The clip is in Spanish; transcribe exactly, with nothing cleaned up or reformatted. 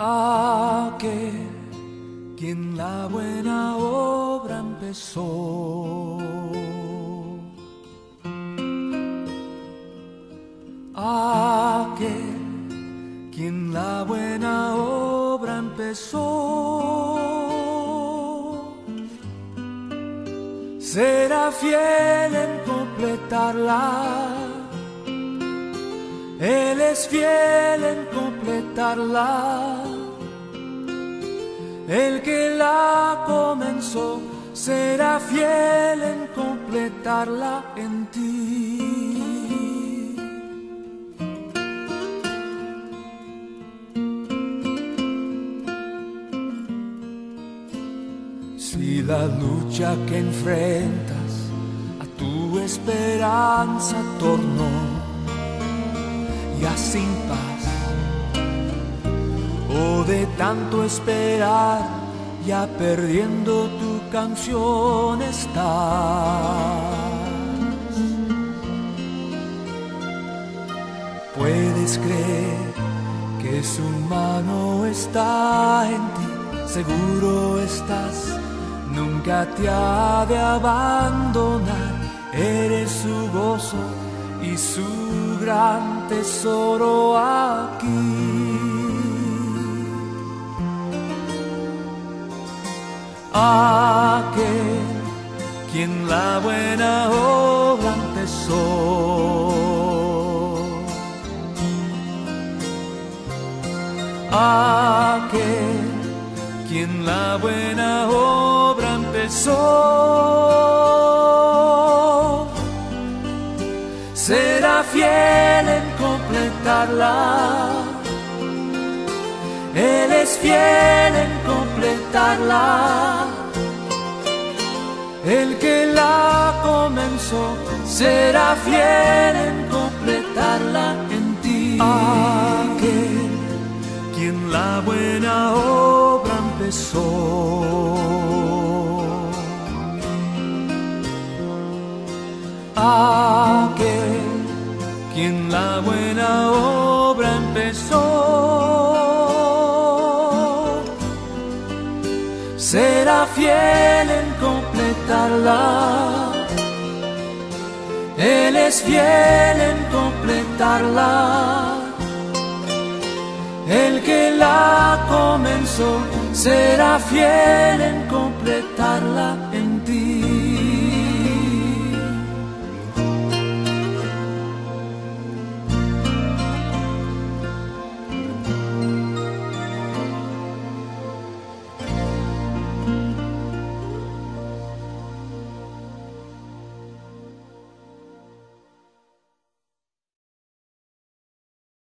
aquel quien la buena obra empezó. Aquel quien la buena obra empezó será fiel en completarla. Él es fiel en completarla. El que la comenzó será fiel en completarla en ti. Si la lucha que enfrentas a tu esperanza tornó ya sin paz, o de tanto esperar ya perdiendo tu canción estás, puedes creer que su mano está en ti, seguro estás, nunca te ha de abandonar, eres su gozo y su gran tesoro aquí. Aquel quien la buena obra empezó, aquel quien la buena obra empezó será fiel en completarla. Él es fiel en completarla. El que la comenzó será fiel en completarla en ti. Aquel quien la buena obra empezó, aquel quien la buena obra empezó será fiel en completarla. Él es fiel en completarla. El que la comenzó será fiel en completarla.